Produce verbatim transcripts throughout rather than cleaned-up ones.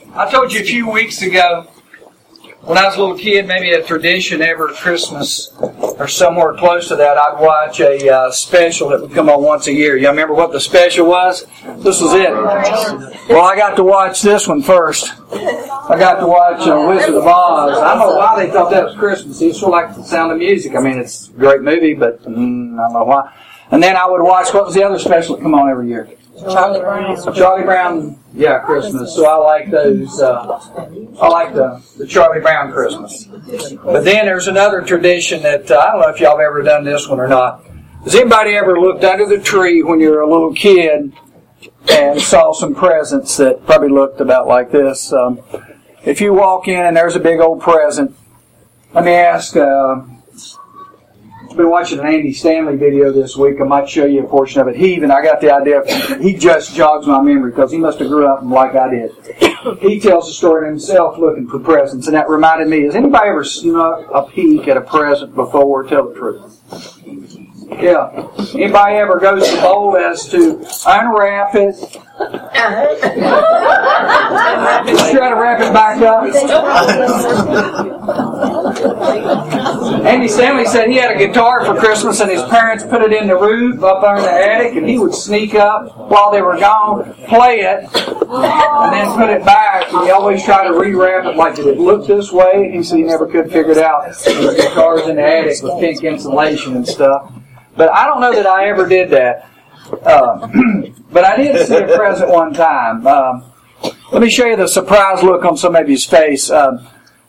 I told you a few weeks ago, when I was a little kid, maybe a tradition every Christmas or somewhere close to that, I'd watch a uh, special that would come on once a year. You remember what the special was? This was it. Well, I got to watch this one first. I got to watch uh, Wizard of Oz. I don't know why they thought that was Christmas. It's sort of like The Sound of Music. I mean, it's a great movie, but mm, I don't know why. And then I would watch, what was the other special that come on every year? Charlie Brown. Charlie Brown, yeah, Christmas. So I like those. Uh, I like the, the Charlie Brown Christmas. But then there's another tradition that uh, I don't know if y'all have ever done this one or not. Has anybody ever looked under the tree when you were a little kid and saw some presents that probably looked about like this? Um, if you walk in and there's a big old present, let me ask. Uh, I've been watching an Andy Stanley video this week. I might show you a portion of it. He even, I got the idea, he just jogs my memory because he must have grew up like I did. He tells the story of himself looking for presents, and that reminded me, has anybody ever snuck a peek at a present before? Tell the truth. Yeah. Anybody ever go so bold as to unwrap it? Just try to wrap it back up. Andy Stanley said he had a guitar for Christmas and his parents put it in the roof up under the attic, and he would sneak up while they were gone, play it, and then put it back, and he always tried to rewrap it like, did it look this way? He said he never could figure it out. His guitar's in the attic with pink insulation and stuff. But I don't know that I ever did that. Uh, but I did see a present one time. Um, let me show you the surprised look on somebody's face. Um,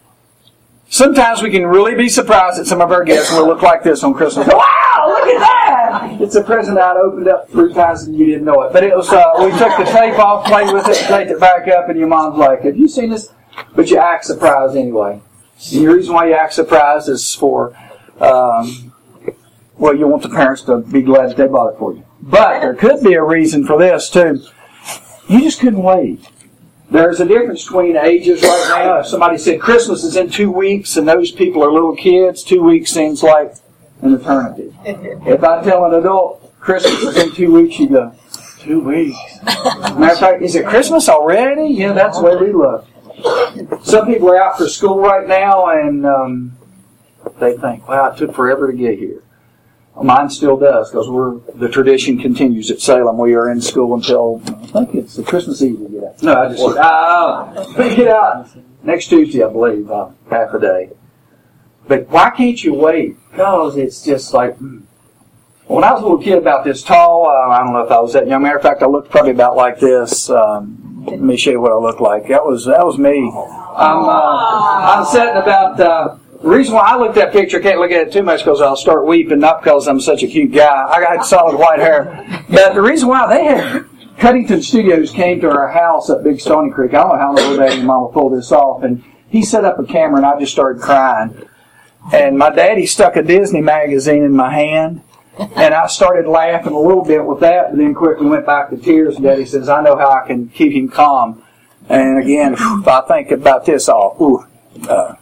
sometimes we can really be surprised at some of our gifts, and we'll look like this on Christmas. Wow, look at that! It's a present I'd opened up three times and you didn't know it. But it was, uh, we took the tape off, played with it, taped it back up, and your mom's like, have you seen this? But you act surprised anyway. And the reason why you act surprised is for... Um, Well, you want the parents to be glad that they bought it for you. But there could be a reason for this, too. You just couldn't wait. There's a difference between ages right now. If somebody said Christmas is in two weeks and those people are little kids, two weeks seems like an eternity. If I tell an adult Christmas is in two weeks, you go, two weeks? Matter of fact, is it Christmas already? Yeah, that's the way we look. Some people are out for school right now and um, they think, wow, it took forever to get here. Mine still does, because we're the tradition continues at Salem. We are in school until, I think it's the Christmas Eve we get out. No, I just, uh, we get out next Tuesday, I believe, uh, half a day. But why can't you wait? Because it's just like, hmm. When I was a little kid about this tall, uh, I don't know if I was that young. Matter of fact, I looked probably about like this. Um, let me show you what I look like. That was, that was me. I'm, uh, I'm sitting about, uh, the reason why I look at that picture, I can't look at it too much because I'll start weeping, not because I'm such a cute guy. I got solid white hair. But the reason why they had, Cuddington Studios came to our house at Big Stony Creek. I don't know how long Daddy and Mama pulled this off. And he set up a camera and I just started crying. And my daddy stuck a Disney magazine in my hand. And I started laughing a little bit with that, but then quickly went back to tears. And Daddy says, I know how I can keep him calm. And again, if I think about this all, ooh, uh,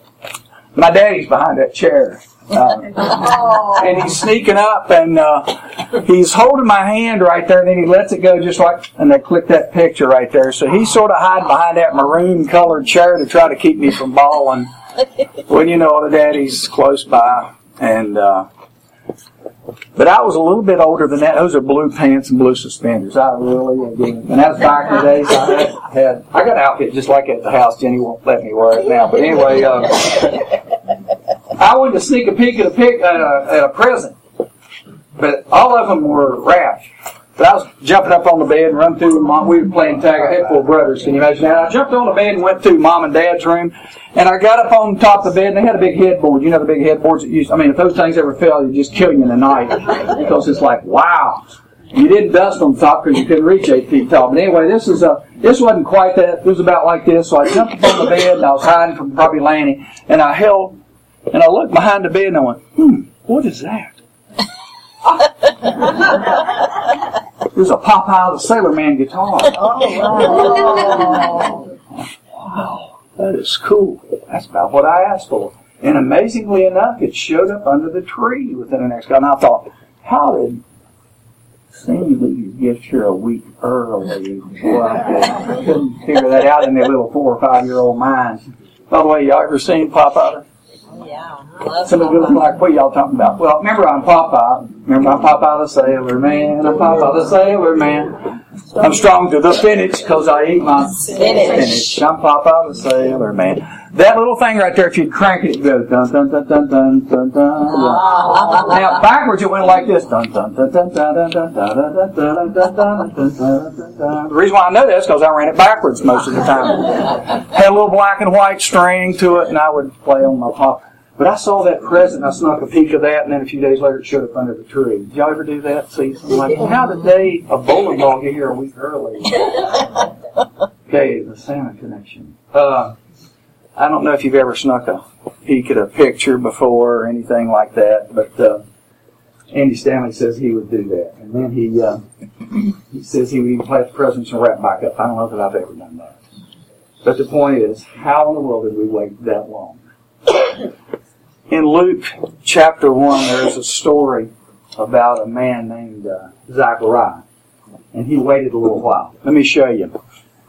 my daddy's behind that chair. Uh, and he's sneaking up and uh, he's holding my hand right there and then he lets it go just like, and they click that picture right there. So he's sort of hiding behind that maroon colored chair to try to keep me from bawling. When you know the daddy's close by. And uh, but I was a little bit older than that. Those are blue pants and blue suspenders. I really did. And that was back in the days I had, had I got an outfit just like that at the house. Jenny won't let me wear it now. But anyway, uh, I went to sneak a peek at a, pic, uh, at a present. But all of them were wrapped. But I was jumping up on the bed and run through Mom. We were playing tag. I had four brothers. Can you imagine that? I jumped on the bed and went through Mom and Dad's room. And I got up on top of the bed, and they had a big headboard. You know the big headboards that used, I mean, if those things ever fell, they'd just kill you in the night. Because it's like, wow. You didn't dust on top because you couldn't reach eight feet tall. But anyway, this is a, this wasn't quite that. It was about like this. So I jumped up on the bed, and I was hiding from probably Lanny. And I held, and I looked behind the bed, and I went, hmm, what is that? It was a Popeye the Sailor Man guitar. Oh, wow. Wow. That is cool. That's about what I asked for. And amazingly enough, it showed up under the tree within the next guy. And I thought, how did seen you leave your gift here a week early. Boy, I couldn't figure that out in their little four or five year old minds. By the way, y'all ever seen Popeye? Yeah. I love Some of you look like, what y'all talking about? Well, remember I'm Popeye. Remember I'm Popeye the Sailor Man. I'm Popeye the Sailor Man. I'm strong to the finish because I eat my spinach. I'm Popeye the Sailor Man. That little thing right there, if you'd crank it, it goes dun dun dun dun dun dun dun. Now backwards it went like this. Dun dun dun dun dun dun dun dun dun dun dun dun dun. The reason why I know that is because I ran it backwards most of the time. Had a little black and white string to it, and I would play on my pop. But I saw that present, and I snuck a peek of that, and then a few days later it showed up under the tree. Did y'all ever do that? See, I'm like, well, how did they, a bowling ball, get here a week early? Okay, the Santa connection. Uh, I don't know if you've ever snuck a peek at a picture before or anything like that, but uh, Andy Stanley says he would do that. And then he uh, he says he would even place the presents and wrap back up. I don't know that I've ever done that. But the point is, how in the world did we wait that long? In Luke chapter one, there's a story about a man named uh, Zachariah. And he waited a little while. Let me show you.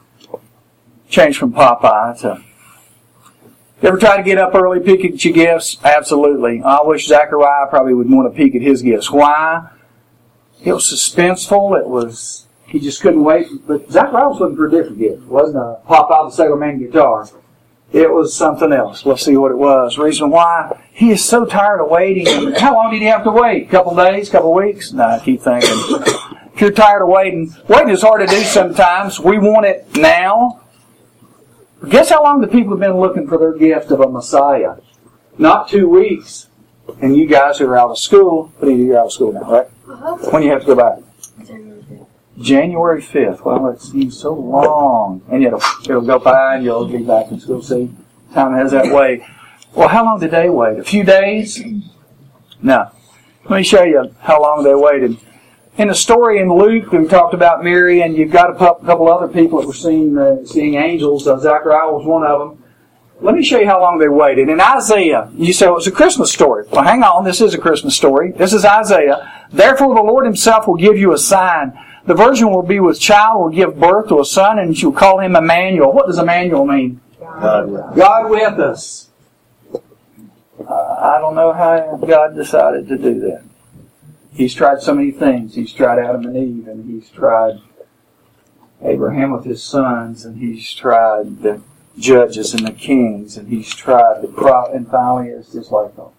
Change from Popeye to... You ever try to get up early, peek at your gifts? Absolutely. I wish Zachariah probably would want to peek at his gifts. Why? It was suspenseful. It was... He just couldn't wait. But Zachariah was looking for a different gift. It wasn't a Popeye the Sailor Man guitar. It was something else. Let's see what it was. Reason why? He is so tired of waiting. How long did he have to wait? A couple days? A couple weeks? No, I keep thinking. If you're tired of waiting, waiting is hard to do sometimes. We want it now. Guess how long the people have been looking for their gift of a Messiah? Not two weeks. And you guys who are out of school, but you're out of school now, right? When you have to go back? January fifth. Well, it seems so long. And it'll, it'll go by and you'll be back in school. See, time has that way. Well, how long did they wait? A few days? No. Let me show you how long they waited. In the story in Luke, we talked about Mary, and you've got a couple other people that were seeing, uh, seeing angels. Uh, Zachariah was one of them. Let me show you how long they waited. In Isaiah, you say, well, it's a Christmas story. Well, hang on. This is a Christmas story. This is Isaiah. Therefore, the Lord himself will give you a sign. The virgin will be with child, will give birth to a son, and she will call him Emmanuel. What does Emmanuel mean? God with us. God with us. Uh, I don't know how God decided to do that. He's tried so many things. He's tried Adam and Eve, and he's tried Abraham with his sons, and he's tried the judges and the kings, and he's tried the prophet, and finally it's just like, oh.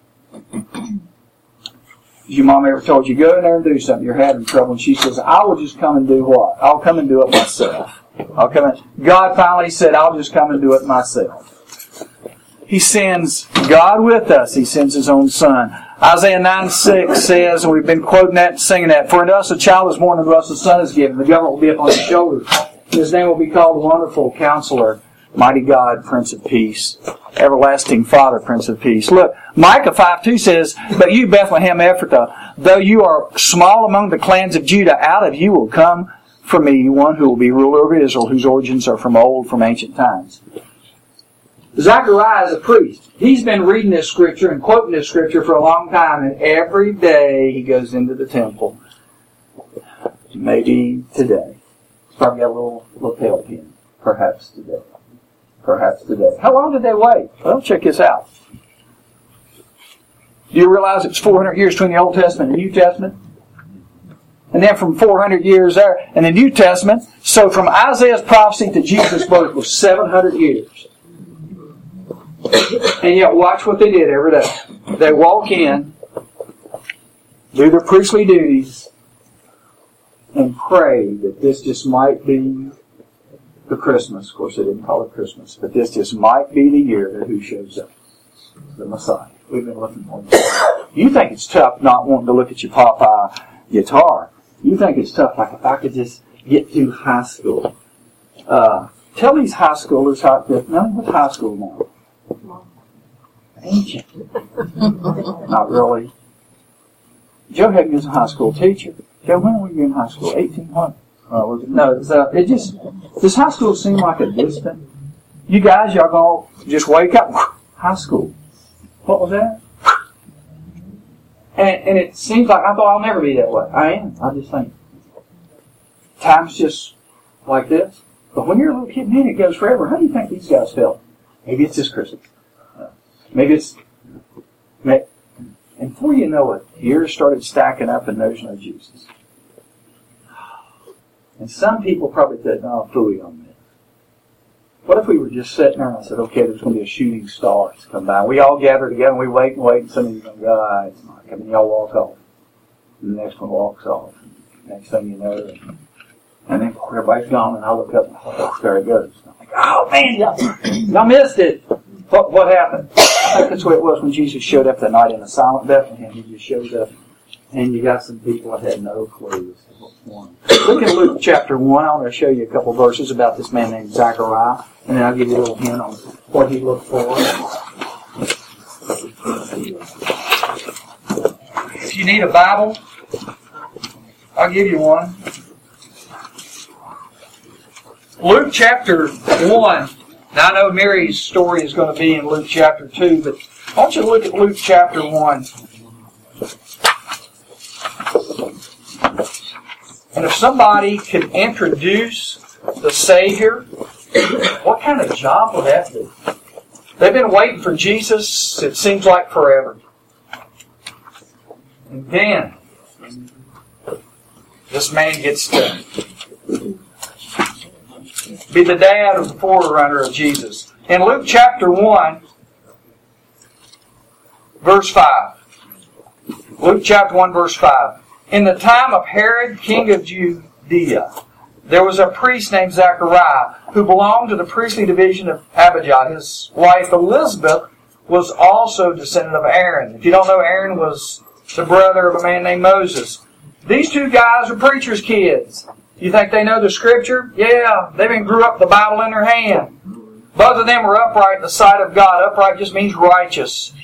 Your mom ever told you, go in there and do something, you're having trouble, and she says, I will just come and do what? I'll come and do it myself. I'll come in. God finally said, I'll just come and do it myself. He sends God with us. He sends His own Son. Isaiah nine six says, and we've been quoting that and singing that, for unto us a child is born, unto us a son is given. The government will be upon his shoulders. His name will be called Wonderful Counselor, Mighty God, Prince of Peace, Everlasting Father, Prince of Peace. Look, Micah five two says, but you, Bethlehem Ephrathah, though you are small among the clans of Judah, out of you will come for me one who will be ruler over Israel, whose origins are from old, from ancient times. Zachariah is a priest. He's been reading this scripture and quoting this scripture for a long time, and every day he goes into the temple. Maybe today. He's probably got a little lapel pin. Perhaps today. Perhaps today. How long did they wait? Well, check this out. Do you realize it's four hundred years between the Old Testament and the New Testament? And then from four hundred years there, and the New Testament. So from Isaiah's prophecy to Jesus' birth was seven hundred years. And yet watch what they did every day. They walk in, do their priestly duties, and pray that this just might be the Christmas. Of course, they didn't call it Christmas, but this just might be the year that who shows up? The Messiah. We've been looking for him. You think it's tough not wanting to look at your Popeye guitar. You think it's tough, like if I could just get through high school. Uh, tell these high schoolers how to... No, what's high school now? Ancient. Not really. Joe Hagen is a high school teacher. Joe, when were you in high school? eighteen hundred? Uh, was it? No, it's, uh, it just, does high school seem like a distant? You guys, y'all gonna just wake up, high school. What was that? And, and it seems like, I thought I'll never be that way. I am. I just think. times just like this. But when you're a little kid, man, it goes forever. How do you think these guys felt? Maybe it's this Christmas. Maybe it's... Maybe, and before you know it, years started stacking up and there's no Jesus. And some people probably said, no, phooey on this. What if we were just sitting there and I said, okay, there's going to be a shooting star that's come by. We all gather together and we wait and wait and some of you go, God, it's not coming. Y'all walk off. And the next one walks off. Next thing you know, and then everybody's gone and I look up and oh, there it goes. I'm like, oh man, y'all, y'all missed it. What, what happened? I think that's what it was when Jesus showed up that night in the silent Bethlehem. He just showed up and you got some people that had no clue as to what one. Look at Luke chapter one. I want to show you a couple verses about this man named Zachariah, and then I'll give you a little hint on what he looked for. If you need a Bible, I'll give you one. Luke chapter one. Now I know Mary's story is going to be in Luke chapter two, but I want you to look at Luke chapter one. And if somebody could introduce the Savior, what kind of job would that be? They've been waiting for Jesus, it seems like forever. And then, this man gets to be the dad of the forerunner of Jesus. In Luke chapter one, verse five. Luke chapter one, verse five. In the time of Herod, king of Judea, there was a priest named Zachariah who belonged to the priestly division of Abijah. His wife Elizabeth was also a descendant of Aaron. If you don't know, Aaron was the brother of a man named Moses. These two guys are preachers' kids. You think they know the Scripture? Yeah, they even grew up with the Bible in their hand. Both of them were upright in the sight of God. Upright just means righteous.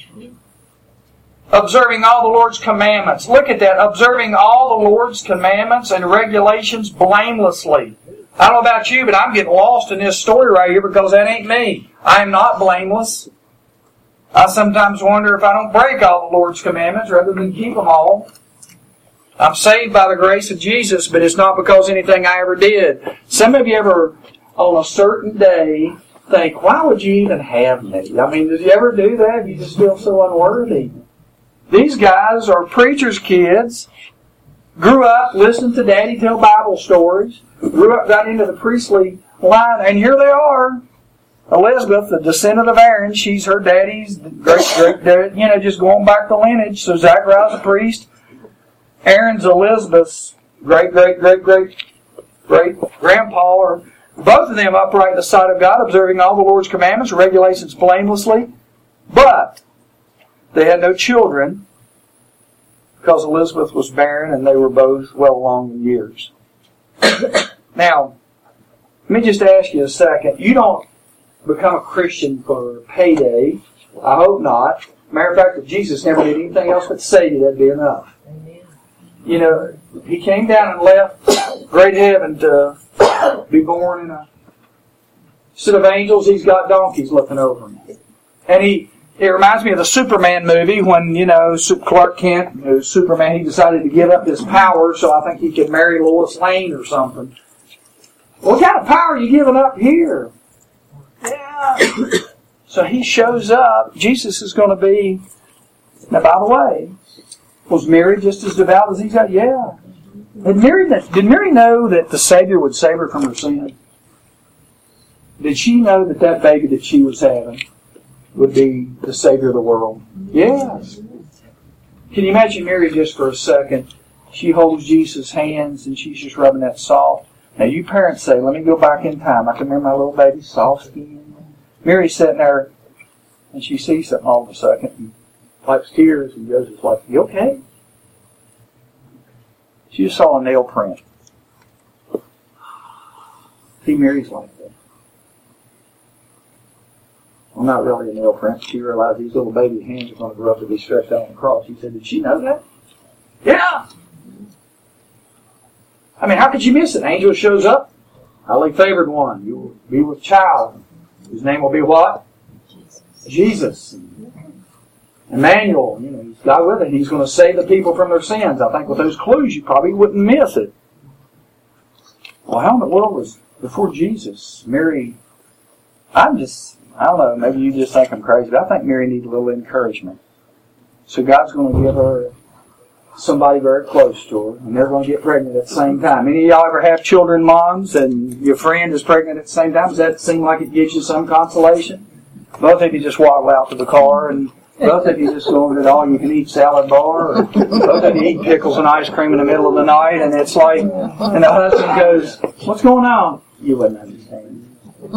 Observing all the Lord's commandments. Look at that. Observing all the Lord's commandments and regulations blamelessly. I don't know about you, but I'm getting lost in this story right here because that ain't me. I am not blameless. I sometimes wonder if I don't break all the Lord's commandments rather than keep them all. I'm saved by the grace of Jesus, but it's not because anything I ever did. Some of you ever, on a certain day, think, why would you even have me? I mean, did you ever do that? You just feel so unworthy. These guys are preachers' kids, grew up listening to Daddy tell Bible stories, grew up, got into the priestly line, and here they are. Elizabeth, the descendant of Aaron, she's her daddy's great, great, great, you know, just going back the lineage. So Zachariah's a priest. Aaron's Elizabeth's great, great, great, great, great grandpa, or both of them upright in the sight of God, observing all the Lord's commandments, regulations blamelessly. But they had no children because Elizabeth was barren and they were both well along in years. Now, let me just ask you a second. You don't become a Christian for payday. I hope not. Matter of fact, if Jesus never did anything else but save you, that'd be enough. You know, He came down and left great heaven to be born in a set of angels. He's got donkeys looking over him. And he, it reminds me of the Superman movie when, you know, Clark Kent, you know, Superman, he decided to give up his power so I think he could marry Lois Lane or something. What kind of power are you giving up here? Yeah. So he shows up. Jesus is going to be, now by the way, was Mary just as devout as he got? Yeah. Did Mary, did Mary know that the Savior would save her from her sin? Did she know that that baby that she was having would be the Savior of the world? Yes. Can you imagine Mary just for a second? She holds Jesus' hands and she's just rubbing that soft. Now you parents say, let me go back in time. I can remember my little baby's soft skin. Mary's sitting there and she sees something all of a second and wipes tears and goes, it's like, you okay? She just saw a nail print. See, Mary's like that. Well, not really a nail print. She realized these little baby hands are going to grow up to be stretched out on the cross. She said, did she know that? Yeah! I mean, how could you miss it? An angel shows up. Highly favored one. You will be with child. His name will be what? Jesus. Jesus. Emmanuel. You know, he's God with it. He's going to save the people from their sins. I think with those clues, you probably wouldn't miss it. well, how in the world was before Jesus, Mary, I'm just, I don't know, maybe you just think I'm crazy, but I think Mary needs a little encouragement. So God's going to give her somebody very close to her, and they're going to get pregnant at the same time. Any of y'all ever have children, moms, and your friend is pregnant at the same time? Does that seem like it gives you some consolation? Both of you just waddle out to the car, and both of you just go over to the all-you-can-eat salad bar, or both of you eat pickles and ice cream in the middle of the night, and it's like, and the husband goes, what's going on? You wouldn't understand.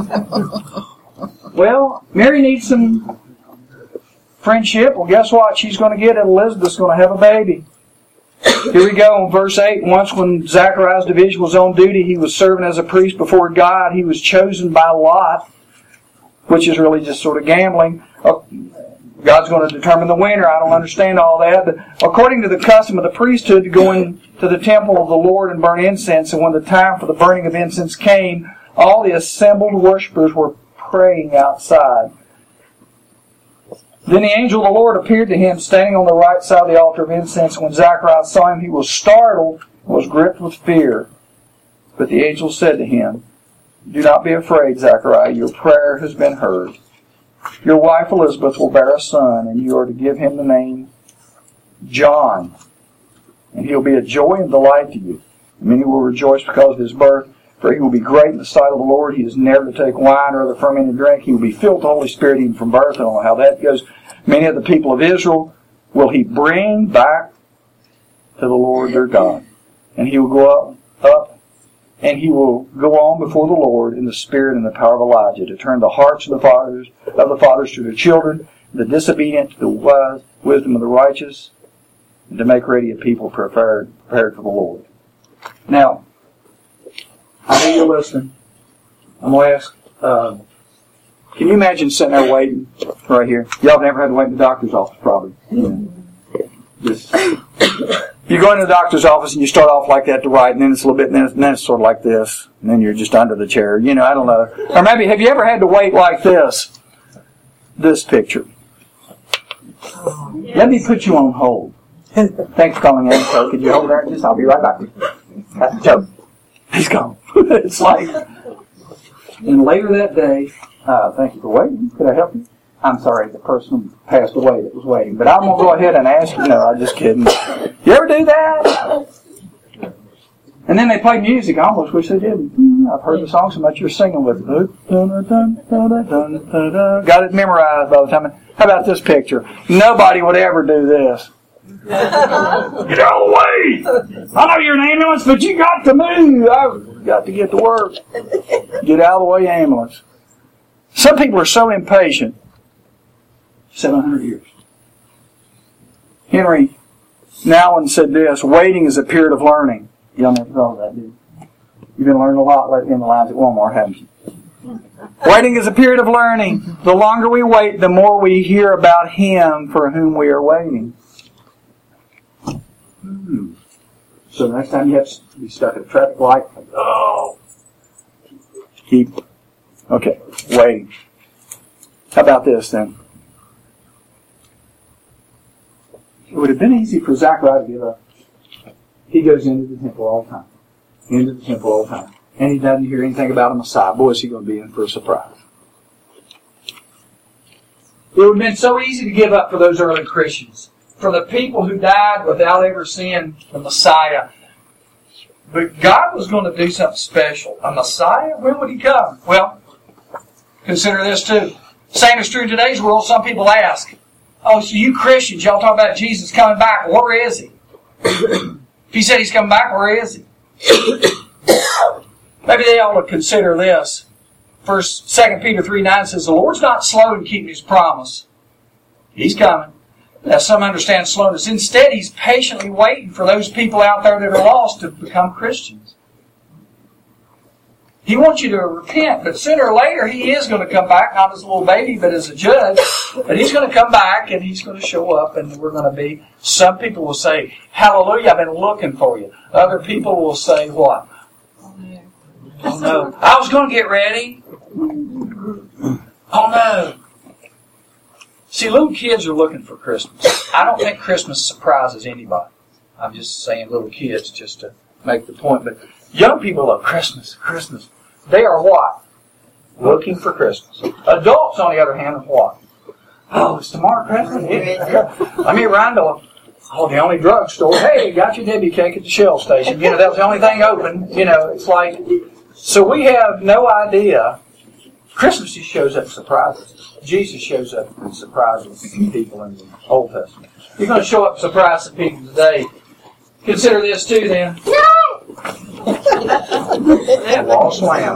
Well, Mary needs some friendship. Well, guess what? She's going to get it. Elizabeth's going to have a baby. Here we go in verse eight. Once when Zachariah's division was on duty, he was serving as a priest before God. He was chosen by lot, which is really just sort of gambling. God's going to determine the winner. I don't understand all that. But according to the custom of the priesthood, to go into the temple of the Lord and burn incense, and when the time for the burning of incense came, all the assembled worshipers were praying outside. Then the angel of the Lord appeared to him, standing on the right side of the altar of incense. When Zacharias saw him, he was startled and was gripped with fear. But the angel said to him, do not be afraid, Zachariah. Your prayer has been heard. Your wife Elizabeth will bear a son, and you are to give him the name John. And he will be a joy and delight to you. Many will rejoice because of his birth, for he will be great in the sight of the Lord. He is never to take wine or other fermented drink. He will be filled with the Holy Spirit even from birth. I don't know how that goes. Many of the people of Israel will he bring back to the Lord their God. And he will go up, up, and he will go on before the Lord in the spirit and the power of Elijah, to turn the hearts of the fathers of the fathers to their children, the disobedient to the wise, wisdom of the righteous, and to make ready a people prepared, prepared for the Lord. Now, I know you're listening. I'm going to ask, uh, can you imagine sitting there waiting right here? Y'all have never had to wait in the doctor's office, probably. Yeah. Just, you go into the doctor's office and you start off like that to write, and then it's a little bit, and then it's, and then it's sort of like this, and then you're just under the chair. You know, I don't know. Or maybe, have you ever had to wait like this? This picture. Let me put you on hold. Thanks for calling in. So could you hold there? Just, I'll be right back. That's a joke. He's gone. It's like, and later that day, uh, thank you for waiting. Could I help you? I'm sorry, the person passed away that was waiting. But I'm going to go ahead and ask you. No, I'm just kidding. You ever do that? And then they play music. I almost wish they didn't. I've heard the song so much you're singing with it. Got it memorized by the time. How about this picture? Nobody would ever do this. Get out of the way! I know you're an ambulance, but you got to move. I've got to get to work. Get out of the way, ambulance. Some people are so impatient. seven hundred years. Henry Nouwen said this, waiting is a period of learning. Y'all never thought of that, did you? You've been learning a lot lately in the lines at Walmart, haven't you? Waiting is a period of learning. The longer we wait, the more we hear about Him for whom we are waiting. Hmm. So the next time you have to be stuck at a traffic light, oh, keep, okay, waiting. How about this then? It would have been easy for Zachariah to give up. He goes into the temple all the time. Into the temple all the time. And he doesn't hear anything about a Messiah. Boy, is he going to be in for a surprise. It would have been so easy to give up for those early Christians. For the people who died without ever seeing the Messiah. But God was going to do something special. A Messiah? When would He come? Well, consider this too. Same is true in today's world. Some people ask, oh, so you Christians, y'all talk about Jesus coming back. Where is He? If He said He's coming back, where is He? Maybe they ought to consider this. First, Second Peter three nine says, the Lord's not slow in keeping His promise. He's coming. Now, some understand slowness. Instead, He's patiently waiting for those people out there that are lost to become Christians. He wants you to repent, but sooner or later He is going to come back, not as a little baby, but as a judge. But He's going to come back and He's going to show up, and we're going to be, some people will say, hallelujah, I've been looking for you. Other people will say, what? Oh no, I was going to get ready. Oh no. See, little kids are looking for Christmas. I don't think Christmas surprises anybody. I'm just saying little kids just to make the point. But Young people love Christmas, Christmas. They are what? Looking for Christmas. Adults, on the other hand, are what? Oh, it's tomorrow Christmas? Yeah. Let me run to, oh, the only drugstore. Hey, got your Debbie cake at the Shell station. You know, that was the only thing open. You know, it's like, so we have no idea. Christmas just shows up and surprises us. Jesus shows up and surprises people in the Old Testament. You're going to show up and surprise some people today. Consider this too, then. No! Wall slam.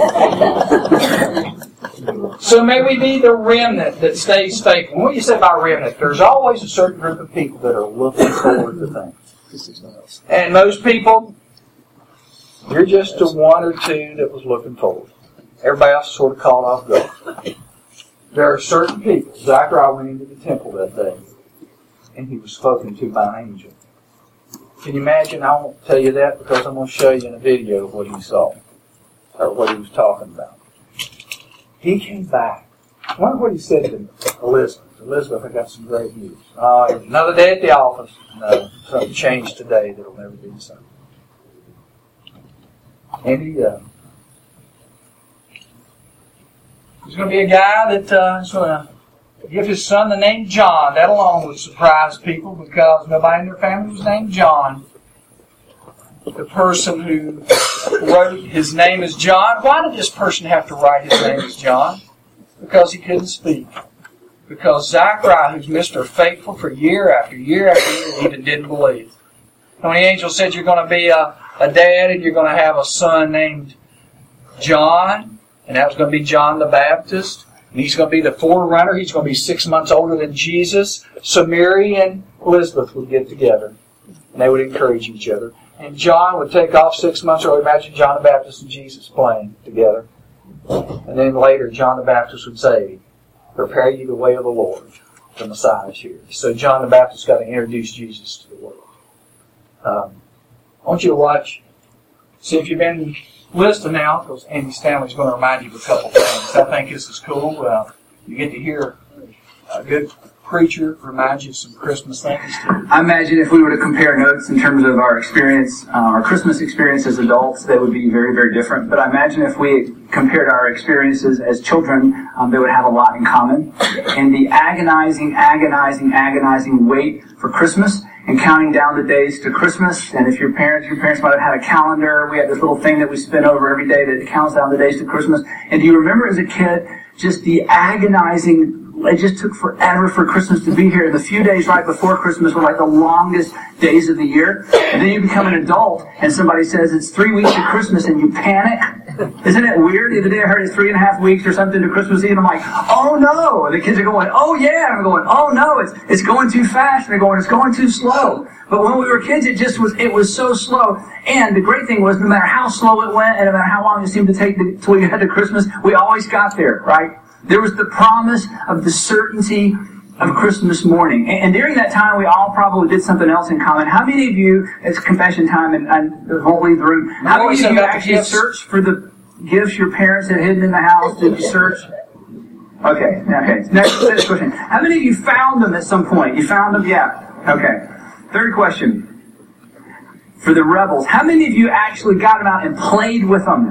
So may we be the remnant that stays faithful. What do you say by remnant? There's always a certain group of people that are looking forward to things. And most people, you're just the one or two that was looking forward. Everybody else is sort of caught off guard. There are certain people. Zachariah went into the temple that day, and he was spoken to by an angel. Can you imagine? I won't tell you that because I'm going to show you in a video what he saw, or what he was talking about. He came back. I wonder what he said to Elizabeth. Elizabeth, I got some great news. Uh, another day at the office. No, something changed today that'll never be the same. And he, uh, he's going to be a guy that uh, is going to give his son the name John. That alone would surprise people because nobody in their family was named John. The person who wrote his name is John. Why did this person have to write his name as John? Because he couldn't speak. Because Zachariah, who's Mister Faithful for year after year after year, even didn't believe. And when the angel said you're going to be a, a dad and you're going to have a son named John, and that was going to be John the Baptist, and he's going to be the forerunner. He's going to be six months older than Jesus. So Mary and Elizabeth would get together, and they would encourage each other. And John would take off six months early. Imagine John the Baptist and Jesus playing together. And then later, John the Baptist would say, prepare you the way of the Lord. The Messiah is here. So John the Baptist got to introduce Jesus to the world. Um, I want you to watch. See if you've been listening now, because Andy Stanley's going to remind you of a couple things. I think this is cool. Uh, you get to hear a good preacher remind you of some Christmas things too. I imagine if we were to compare notes in terms of our experience, uh, our Christmas experience as adults, they would be very, very different. But I imagine if we compared our experiences as children, um, they would have a lot in common. And the agonizing, agonizing, agonizing wait for Christmas and counting down the days to Christmas. And if your parents, your parents might have had a calendar. We had this little thing that we spin over every day that counts down the days to Christmas. And do you remember as a kid just the agonizing, it just took forever for Christmas to be here. The few days right before Christmas were like the longest days of the year. And then you become an adult and somebody says it's three weeks to Christmas and you panic. Isn't it weird? The other day I heard it's three and a half weeks or something to Christmas Eve. And I'm like, oh no. And the kids are going, oh yeah. And I'm going, oh no, it's it's going too fast. And they're going, it's going too slow. But when we were kids, it just was, it was so slow. And the great thing was no matter how slow it went and no matter how long it seemed to take until we got to Christmas, we always got there, right? There was the promise of the certainty of Christmas morning. And, and during that time, we all probably did something else in common. How many of you, it's confession time and I won't leave the room, how many of you actually searched for the gifts your parents had hidden in the house? Did you search? Okay, okay. Next, next question. How many of you found them at some point? You found them? Yeah. Okay. Third question. For the rebels, how many of you actually got them out and played with them?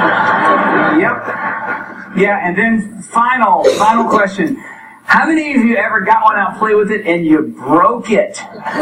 Yep. Yeah, and then final, final question. How many of you ever got one out and played with it and you broke it?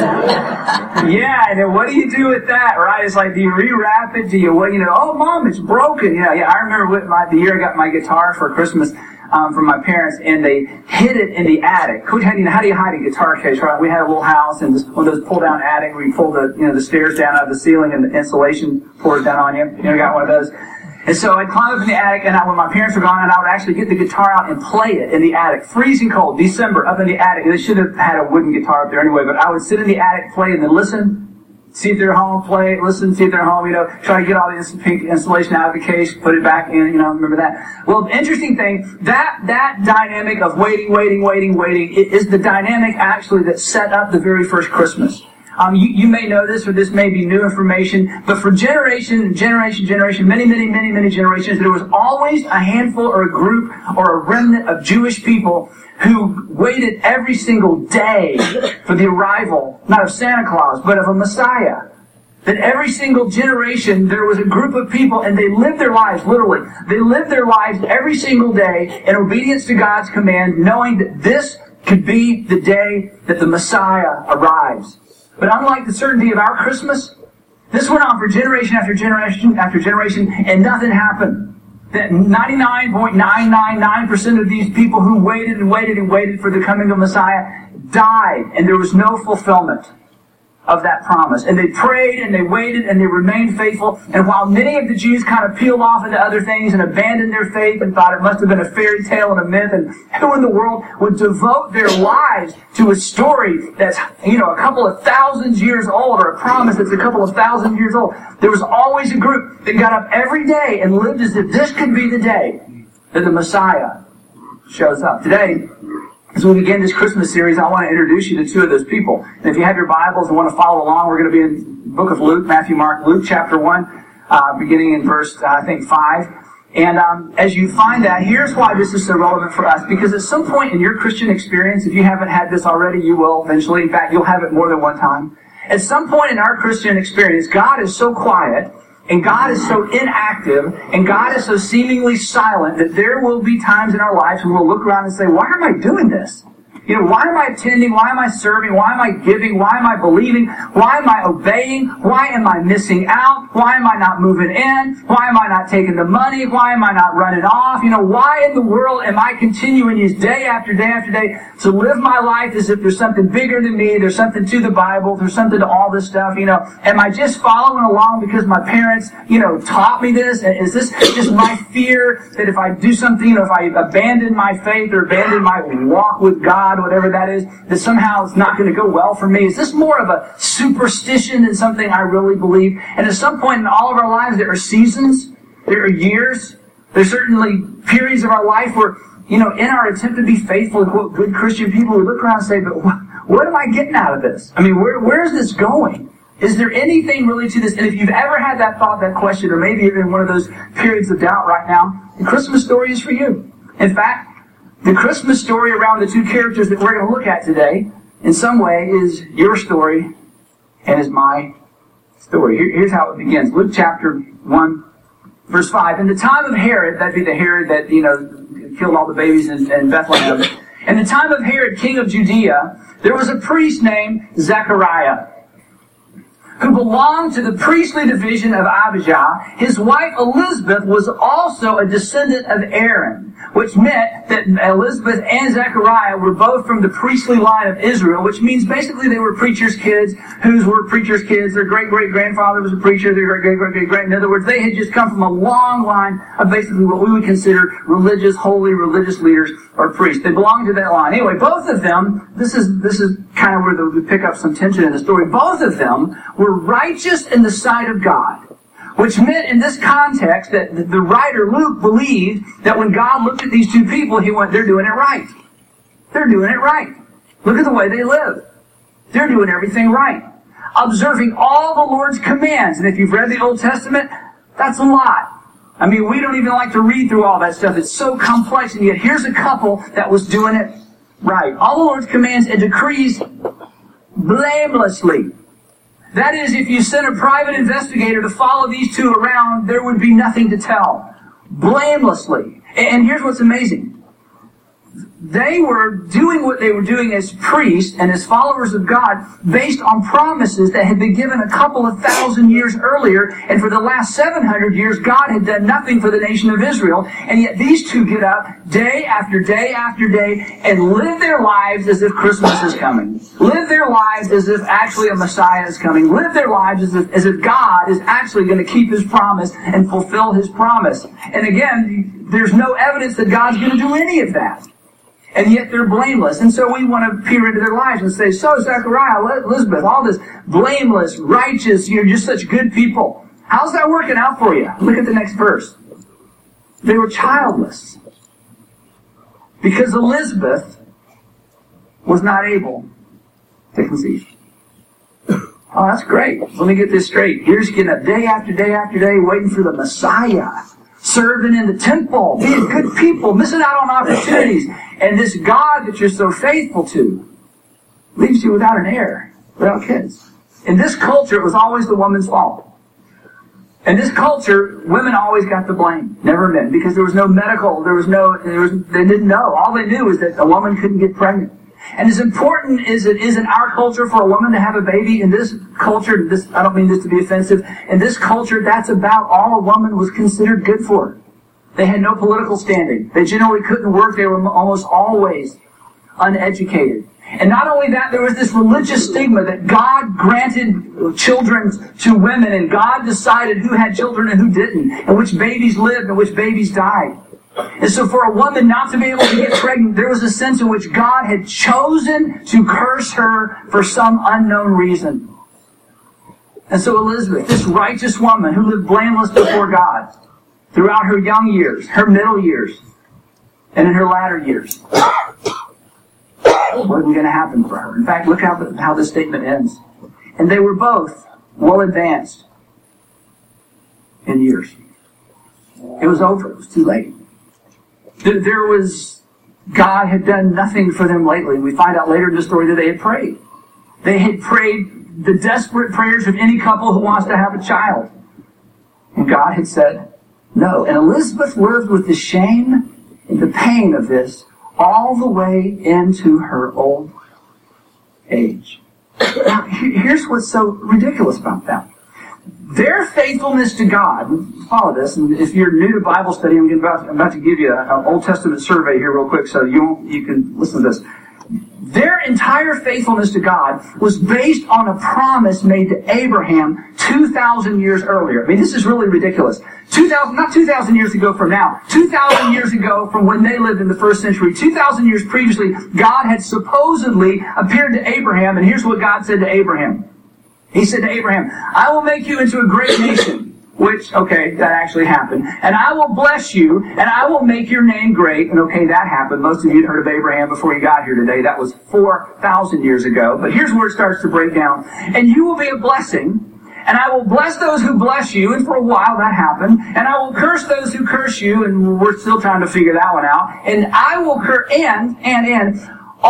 Yeah, and then what do you do with that, right? It's like, do you rewrap it? Do you, what, you know, oh, Mom, it's broken. Yeah, yeah, I remember with my, the year I got my guitar for Christmas um, from my parents, and they hid it in the attic. How do you, how do you hide a guitar case, right? We had a little house, and this, one of those pull-down attic where you pull the, you know, the stairs down out of the ceiling and the insulation pours down on you. You know, got one of those. And so I'd climb up in the attic, and I, when my parents were gone, and I would actually get the guitar out and play it in the attic. Freezing cold, December, up in the attic. They should have had a wooden guitar up there anyway, but I would sit in the attic, play, and then listen, see if they're home, play, listen, see if they're home, you know, try to get all the ins- pink insulation out of the case, put it back in, you know, remember that. Well, the interesting thing, that, that dynamic of waiting, waiting, waiting, waiting, it is the dynamic actually that set up the very first Christmas. Um, you, you may know this, or this may be new information, but for generation, generation, generation, many, many, many, many generations, there was always a handful or a group or a remnant of Jewish people who waited every single day for the arrival, not of Santa Claus, but of a Messiah. That every single generation, there was a group of people, and they lived their lives, literally. They lived their lives every single day in obedience to God's command, knowing that this could be the day that the Messiah arrives. But unlike the certainty of our Christmas, this went on for generation after generation after generation, and nothing happened. That ninety-nine point nine nine nine percent of these people who waited and waited and waited for the coming of Messiah died, and there was no fulfillment of that promise. And they prayed and they waited and they remained faithful. And while many of the Jews kind of peeled off into other things and abandoned their faith and thought it must have been a fairy tale and a myth, and who in the world would devote their lives to a story that's, you know, a couple of thousands years old, or a promise that's a couple of thousand years old, there was always a group that got up every day and lived as if this could be the day that the Messiah shows up. Today, as we begin this Christmas series, I want to introduce you to two of those people. And if you have your Bibles and want to follow along, we're going to be in the book of Luke, Matthew, Mark, Luke chapter one, uh, beginning in verse, uh, I think, five. And um, as you find that, here's why this is so relevant for us. Because at some point in your Christian experience, if you haven't had this already, you will eventually. In fact, you'll have it more than one time. At some point in our Christian experience, God is so quiet, and God is so inactive, and God is so seemingly silent, that there will be times in our lives when we'll look around and say, why am I doing this? You know, why am I attending? Why am I serving? Why am I giving? Why am I believing? Why am I obeying? Why am I missing out? Why am I not moving in? Why am I not taking the money? Why am I not running off? You know, why in the world am I continuing these day after day after day to live my life as if there's something bigger than me, there's something to the Bible, there's something to all this stuff, you know? Am I just following along because my parents, you know, taught me this? And is this just my fear that if I do something, you know, if I abandon my faith or abandon my walk with God, whatever that is, that somehow it's not going to go well for me? Is this more of a superstition than something I really believe? And at some point in all of our lives, there are seasons, there are years, there's certainly periods of our life where, you know, in our attempt to be faithful and quote good Christian people, we look around and say, but what, what am I getting out of this? I mean, where, where is this going? Is there anything really to this? And if you've ever had that thought, that question, or maybe you're in one of those periods of doubt right now, the Christmas story is for you. In fact, the Christmas story around the two characters that we're going to look at today, in some way, is your story and is my story. Here, here's how it begins. Luke chapter one, verse five. In the time of Herod, that'd be the Herod that, you know, killed all the babies in, in Bethlehem. In the time of Herod, king of Judea, there was a priest named Zechariah, who belonged to the priestly division of Abijah. His wife Elizabeth was also a descendant of Aaron, which meant that Elizabeth and Zechariah were both from the priestly line of Israel, which means basically they were preachers' kids, whose were preachers' kids. Their great-great-grandfather was a preacher, their great-great-great-great. In other words, they had just come from a long line of basically what we would consider religious, holy religious leaders or priests. They belonged to that line. Anyway, both of them, this is this is kind of where the, we pick up some tension in the story, both of them were righteous in the sight of God. Which meant in this context that the writer Luke believed that when God looked at these two people, he went, they're doing it right. They're doing it right. Look at the way they live. They're doing everything right. Observing all the Lord's commands. And if you've read the Old Testament, that's a lot. I mean, we don't even like to read through all that stuff. It's so complex, and yet here's a couple that was doing it right. All the Lord's commands and decrees blamelessly. That is, if you sent a private investigator to follow these two around, there would be nothing to tell. Blamelessly. And here's what's amazing. They were doing what they were doing as priests and as followers of God based on promises that had been given a couple of thousand years earlier. And for the last seven hundred years, God had done nothing for the nation of Israel. And yet these two get up day after day after day and live their lives as if Christmas is coming. Live their lives as if actually a Messiah is coming. Live their lives as if, as if God is actually going to keep His promise and fulfill His promise. And again, there's no evidence that God's going to do any of that. And yet they're blameless. And so we want to peer into their lives and say, so Zechariah, Elizabeth, all this blameless, righteous, you're just such good people. How's that working out for you? Look at the next verse. They were childless because Elizabeth was not able to conceive. Oh, that's great. Let me get this straight. Here's getting up day after day after day waiting for the Messiah. Serving in the temple, being good people, missing out on opportunities. And this God that you're so faithful to leaves you without an heir, without kids. In this culture, it was always the woman's fault. In this culture, women always got the blame, never men, because there was no medical, there was no, there was, they didn't know. All they knew was that a woman couldn't get pregnant. And as important as it is in our culture for a woman to have a baby, in this culture, this, I don't mean this to be offensive, in this culture, that's about all a woman was considered good for. They had no political standing. They generally couldn't work. They were almost always uneducated. And not only that, there was this religious stigma that God granted children to women, and God decided who had children and who didn't, and which babies lived and which babies died. And so for a woman not to be able to get pregnant, there was a sense in which God had chosen to curse her for some unknown reason. And so Elizabeth, this righteous woman who lived blameless before God throughout her young years, her middle years, and in her latter years, what was going to happen for her? In fact, look how, the, how this statement ends. And they were both well advanced in years. It was over. It was too late. There was, God had done nothing for them lately. We find out later in the story that they had prayed. They had prayed the desperate prayers of any couple who wants to have a child. And God had said no. And Elizabeth lived with the shame and the pain of this all the way into her old age. Now, here's what's so ridiculous about that. Their faithfulness to God, follow this, and if you're new to Bible study, I'm about, I'm about to give you an Old Testament survey here real quick so you, you can listen to this. Their entire faithfulness to God was based on a promise made to Abraham two thousand years earlier. I mean, this is really ridiculous. two thousand, not two thousand years ago from now. two thousand years ago from when they lived in the first century. two thousand years previously, God had supposedly appeared to Abraham, and here's what God said to Abraham. He said to Abraham, I will make you into a great nation. Which, okay, that actually happened. And I will bless you, and I will make your name great. And okay, that happened. Most of you had heard of Abraham before you got here today. That was four thousand years ago. But here's where it starts to break down. And you will be a blessing, and I will bless those who bless you. And for a while that happened. And I will curse those who curse you. And we're still trying to figure that one out. And I will curse, and, and, and,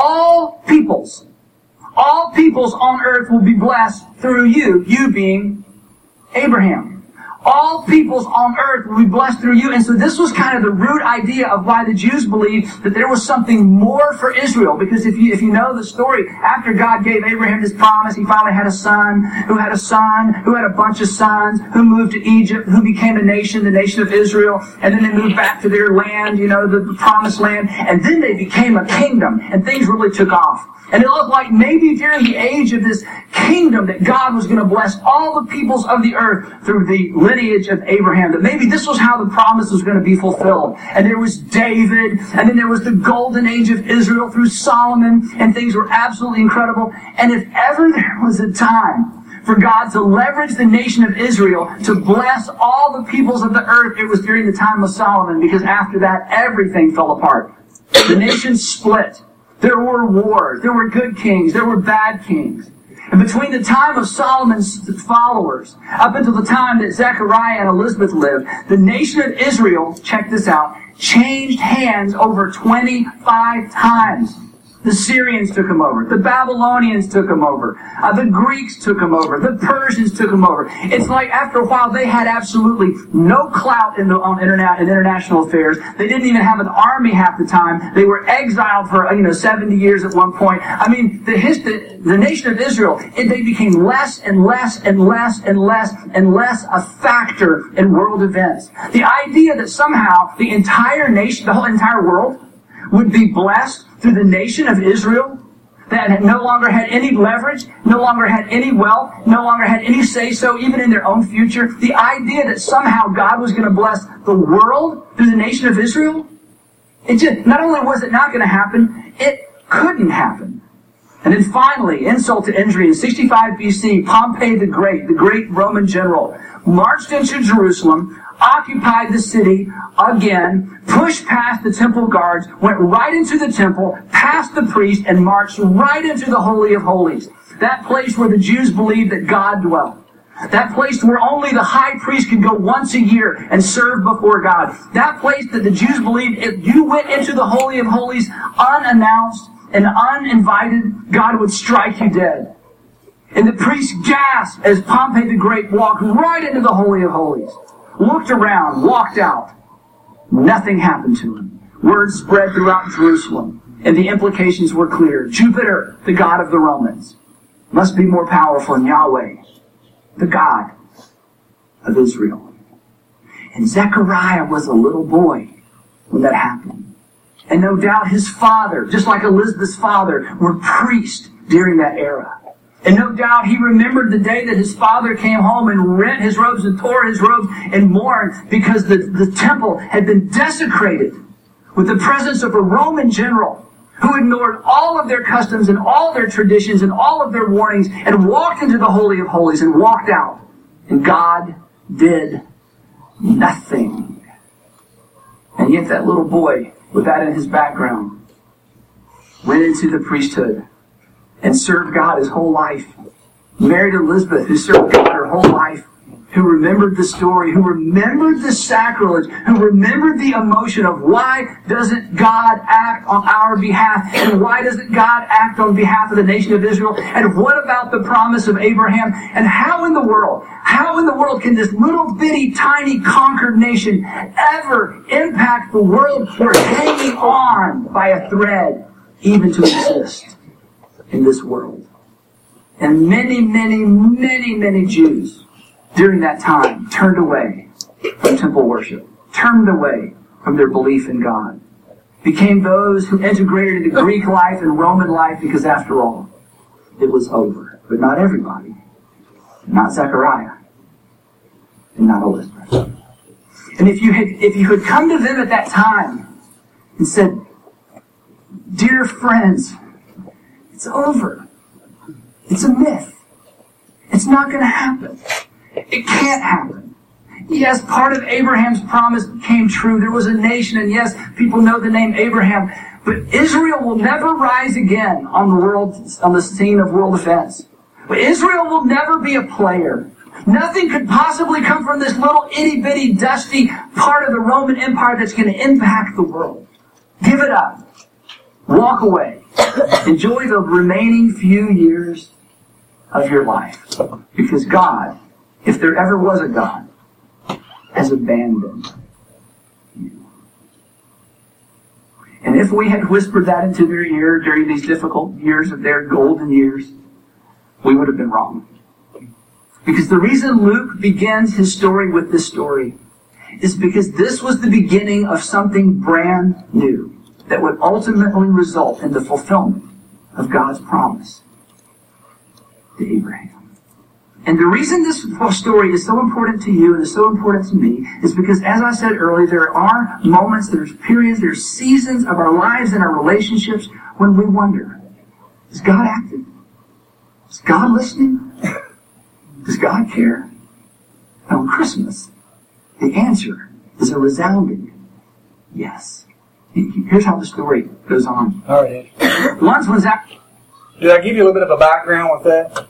all peoples, all peoples on earth will be blessed through you, you being Abraham. All peoples on earth will be blessed through you. And so this was kind of the root idea of why the Jews believed that there was something more for Israel. Because if you, if you know the story, after God gave Abraham this promise, he finally had a son, who had a son, who had a bunch of sons, who moved to Egypt, who became a nation, the nation of Israel. And then they moved back to their land, you know, the, the promised land. And then they became a kingdom. And things really took off. And it looked like maybe during the age of this kingdom that God was going to bless all the peoples of the earth through the lineage of Abraham. That maybe this was how the promise was going to be fulfilled. And there was David, and then there was the golden age of Israel through Solomon, and things were absolutely incredible. And if ever there was a time for God to leverage the nation of Israel to bless all the peoples of the earth, it was during the time of Solomon, because after that, everything fell apart. The nation split. There were wars. There were good kings. There were bad kings. And between the time of Solomon's followers up until the time that Zechariah and Elizabeth lived, the nation of Israel, check this out, changed hands over twenty-five times. The Syrians took them over. The Babylonians took them over. Uh, the Greeks took them over. The Persians took them over. It's like after a while they had absolutely no clout in, the, on interna- in international affairs. They didn't even have an army half the time. They were exiled for you know seventy years at one point. I mean, the history, the nation of Israel, it, they became less and less and less and less and less a factor in world events. The idea that somehow the entire nation, the whole entire world, would be blessed through the nation of Israel that had no longer had any leverage, no longer had any wealth, no longer had any say-so even in their own future. The idea that somehow God was going to bless the world through the nation of Israel, it just, not only was it not going to happen, it couldn't happen. And then finally, insult to injury, in sixty-five B C, Pompey the Great, the great Roman general, marched into Jerusalem, occupied the city again, pushed past the temple guards, went right into the temple, past the priest, and marched right into the Holy of Holies. That place where the Jews believed that God dwelt. That place where only the high priest could go once a year and serve before God. That place that the Jews believed if you went into the Holy of Holies unannounced and uninvited, God would strike you dead. And the priest gasped as Pompey the Great walked right into the Holy of Holies, looked around, walked out. Nothing happened to him. Word spread throughout Jerusalem, and the implications were clear. Jupiter, the god of the Romans, must be more powerful than Yahweh, the God of Israel. And Zechariah was a little boy when that happened. And no doubt his father, just like Elizabeth's father, were priests during that era. And no doubt he remembered the day that his father came home and rent his robes and tore his robes and mourned because the, the temple had been desecrated with the presence of a Roman general who ignored all of their customs and all their traditions and all of their warnings and walked into the Holy of Holies and walked out. And God did nothing. And yet that little boy, with that in his background, went into the priesthood and served God his whole life. Married Elizabeth, who served God her whole life, who remembered the story, who remembered the sacrilege, who remembered the emotion of why doesn't God act on our behalf, and why doesn't God act on behalf of the nation of Israel, and what about the promise of Abraham, and how in the world, how in the world can this little bitty tiny conquered nation ever impact the world we're hanging on by a thread even to exist in this world? And many, many, many, many Jews during that time turned away from temple worship, turned away from their belief in God, became those who integrated into Greek life and Roman life because after all, it was over. But not everybody. Not Zechariah. And not Elizabeth. And if you had, if you had come to them at that time and said, dear friends, it's over. It's a myth. It's not going to happen. It can't happen. Yes, part of Abraham's promise came true. There was a nation, and yes, people know the name Abraham. But Israel will never rise again on the world, on the scene of world events. But Israel will never be a player. Nothing could possibly come from this little itty-bitty, dusty part of the Roman Empire that's going to impact the world. Give it up. Walk away. Enjoy the remaining few years of your life. Because God, if there ever was a God, has abandoned you. And if we had whispered that into their ear during these difficult years of their golden years, we would have been wrong. Because the reason Luke begins his story with this story is because this was the beginning of something brand new that would ultimately result in the fulfillment of God's promise to Abraham. And the reason this story is so important to you and is so important to me is because, as I said earlier, there are moments, there's periods, there's seasons of our lives and our relationships when we wonder, is God active? Is God listening? Does God care? And on Christmas, the answer is a resounding yes. Here's how the story goes on. All right. Once when Zach... Did I give you a little bit of a background with that?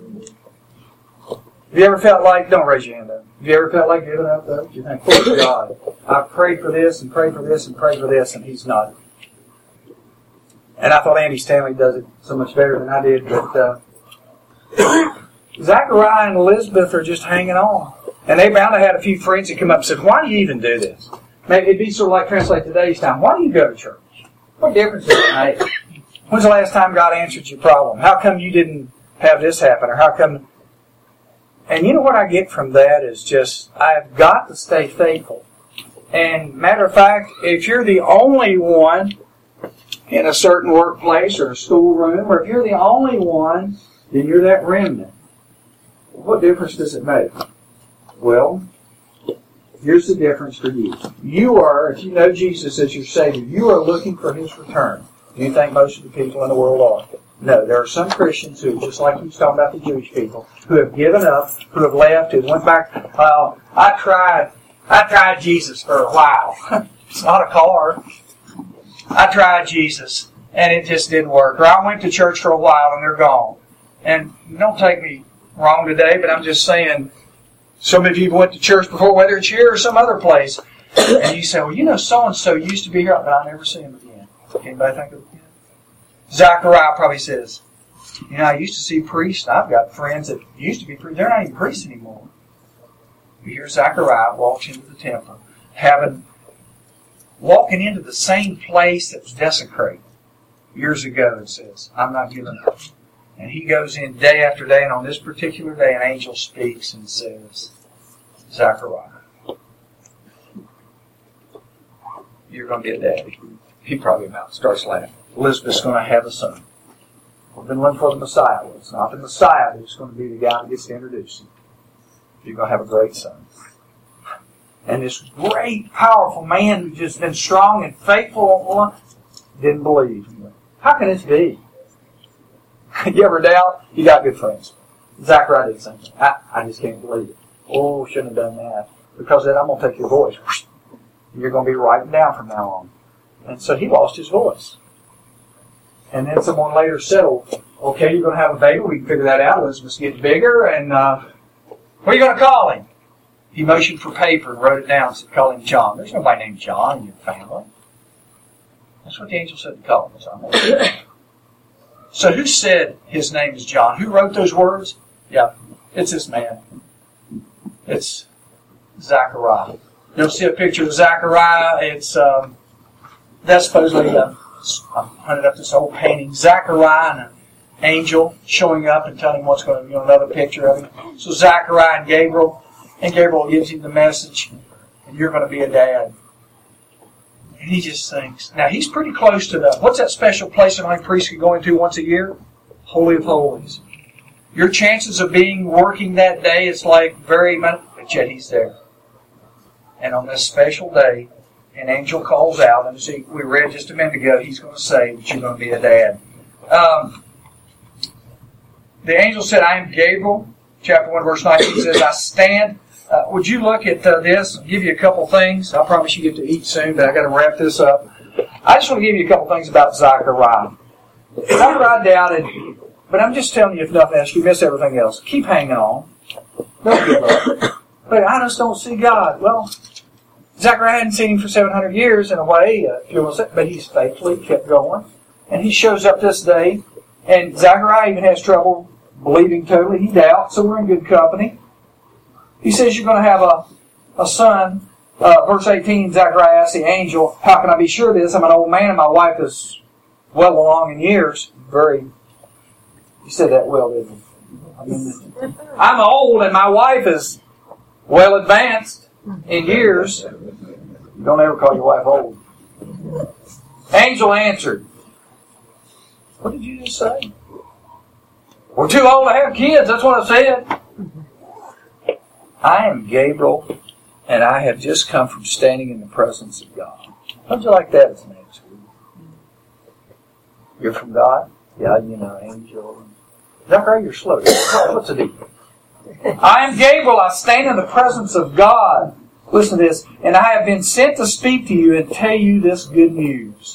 Have you ever felt like, don't raise your hand up, have you ever felt like giving up though? You think, oh God, I've prayed for this and prayed for this and prayed for this and He's not. And I thought Andy Stanley does it so much better than I did, but uh, Zechariah and Elizabeth are just hanging on. And they bound to had a few friends that come up and said, why do you even do this? Maybe it'd be sort of like translate today's time. Why do you go to church? What difference does it make? When's the last time God answered your problem? How come you didn't have this happen? Or how come... And you know what I get from that is just, I've got to stay faithful. And matter of fact, if you're the only one in a certain workplace or a schoolroom, or if you're the only one, then you're that remnant. What difference does it make? Well, here's the difference for you. You are, if you know Jesus as your Savior, you are looking for His return. Do you think most of the people in the world are? No, there are some Christians who, just like he was talking about the Jewish people, who have given up, who have left, who went back. Uh, I tried, I tried Jesus for a while. It's not a car. I tried Jesus, and it just didn't work. Or I went to church for a while, and they're gone. And don't take me wrong today, but I'm just saying, some of you went to church before, whether it's here or some other place, and you say, well, you know, so-and-so used to be here, but I never see him again. Anybody think of it? Zechariah probably says, You know, I used to see priests. I've got friends that used to be priests. They're not even priests anymore. You hear Zechariah walks into the temple, having walking into the same place that was desecrated years ago. It says, "I'm not giving up." And he goes in day after day, and on this particular day, an angel speaks and says, "Zechariah, you're going to be a daddy." He probably about starts laughing. Elizabeth's going to have a son. We've been looking for the Messiah. Well, it's not the Messiah who's going to be the guy that gets to introduce him. You're going to have a great son. And this great, powerful man who's just been strong and faithful didn't believe. How can this be? You ever doubt? You got good friends. Zechariah did something. I, I just can't believe it. Oh, shouldn't have done that. Because then I'm going to take your voice. You're going to be writing down from now on. And so he lost his voice. And then someone later said, oh, okay, you're going to have a baby. We can figure that out. Elizabeth's getting bigger. And uh, what are you going to call him? He motioned for paper and wrote it down and said, call him John. There's nobody named John in your family. That's what the angel said to call him. So who said his name is John? Who wrote those words? Yeah, it's this man. It's Zechariah. You'll see a picture of Zechariah. It's um, that's supposedly uh, I hunted up this old painting. Zechariah and an angel showing up and telling him what's going to be. You know, another picture of him. So Zechariah and Gabriel, and Gabriel gives him the message, and you're going to be a dad. And he just thinks. Now he's pretty close to the what's that special place that only priests can go into once a year? Holy of Holies. Your chances of being working that day is like very much, but yet he's there. And on this special day, an angel calls out, and see, we read just a minute ago, he's going to say that you're going to be a dad. Um, the angel said, I am Gabriel. Chapter one, verse nineteen says, I stand. Uh, would you look at uh, this? I'll give you a couple things. I promise you get to eat soon, but I got to wrap this up. I just want to give you a couple things about Zechariah. Zechariah doubted, but I'm just telling you, if nothing else, you miss everything else. Keep hanging on. Don't give up. But I just don't see God. Well, Zechariah hadn't seen him for seven hundred years in a way, uh, but he's faithfully kept going. And he shows up this day, and Zechariah even has trouble believing totally. He doubts, so we're in good company. He says you're going to have a, a son. Uh, verse eighteen, Zechariah asks the angel, how can I be sure of this? I'm an old man and my wife is well along in years. Very, he said that well, didn't he? I mean, I'm old and my wife is well advanced in years. Don't ever call your wife old. Angel answered, what did you just say? We're too old to have kids. That's what I said. I am Gabriel, and I have just come from standing in the presence of God. How'd you like that as an answer? You're from God? Yeah, you know, angel. Zechariah, you're slow. What's the deal? I am Gabriel. I stand in the presence of God. Listen to this. And I have been sent to speak to you and tell you this good news.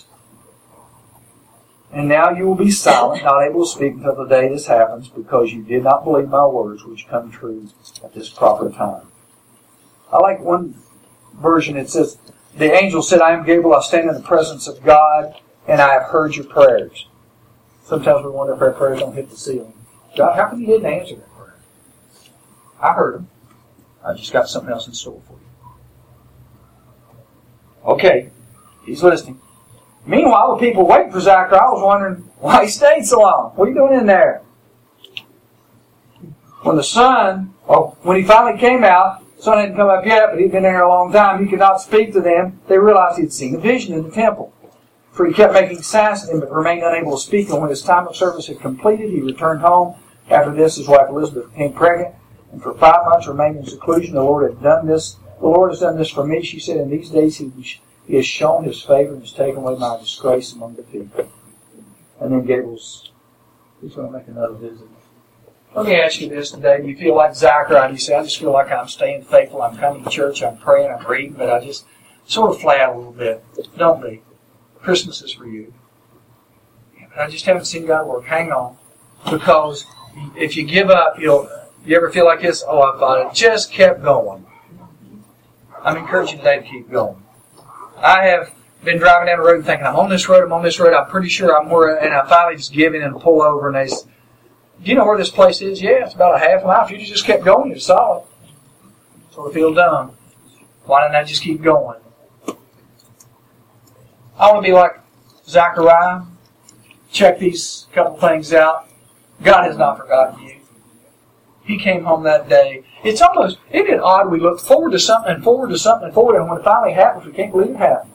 And now you will be silent, not able to speak until the day this happens, because you did not believe my words, which come true at this proper time. I like one version. It says, the angel said, I am Gabriel. I stand in the presence of God, and I have heard your prayers. Sometimes we wonder if our prayers don't hit the ceiling. God, how come you didn't answer that prayer? I heard them. I just got something else in store for you. Okay, he's listening. Meanwhile, the people waiting for Zechariah was wondering why he stayed so long. What are you doing in there? When the sun, well, when he finally came out, the sun hadn't come up yet, but he'd been there a long time. He could not speak to them. They realized he'd seen a vision in the temple. For he kept making signs to them, but remained unable to speak. And when his time of service had completed, he returned home. After this, his wife Elizabeth became pregnant, and for five months remained in seclusion. The Lord had done this. The Lord has done this for me, she said. In these days he He has shown His favor and has taken away my disgrace among the people. And then Gabriel's, he's going to make another visit. Let me ask you this today. Do you feel like Zechariah? You say, I just feel like I'm staying faithful. I'm coming to church. I'm praying. I'm reading. But I just sort of flat a little bit. Don't be. Christmas is for you. Yeah, but I just haven't seen God work. Hang on. Because if you give up, you'll, you ever feel like this? Oh, I thought it just kept going. I'm encouraging you today to keep going. I have been driving down the road and thinking, I'm on this road, I'm on this road, I'm pretty sure I'm where, and I finally just give in and pull over, and they, Do you know where this place is? Yeah, it's about a half mile. If you just kept going, you'd saw it. So I feel dumb. Why didn't I just keep going? I want to be like Zechariah. Check these couple things out. God has not forgotten you. He came home that day. It's almost, isn't it odd? We look forward to something and forward to something and forward, and when it finally happens, we can't believe it happened.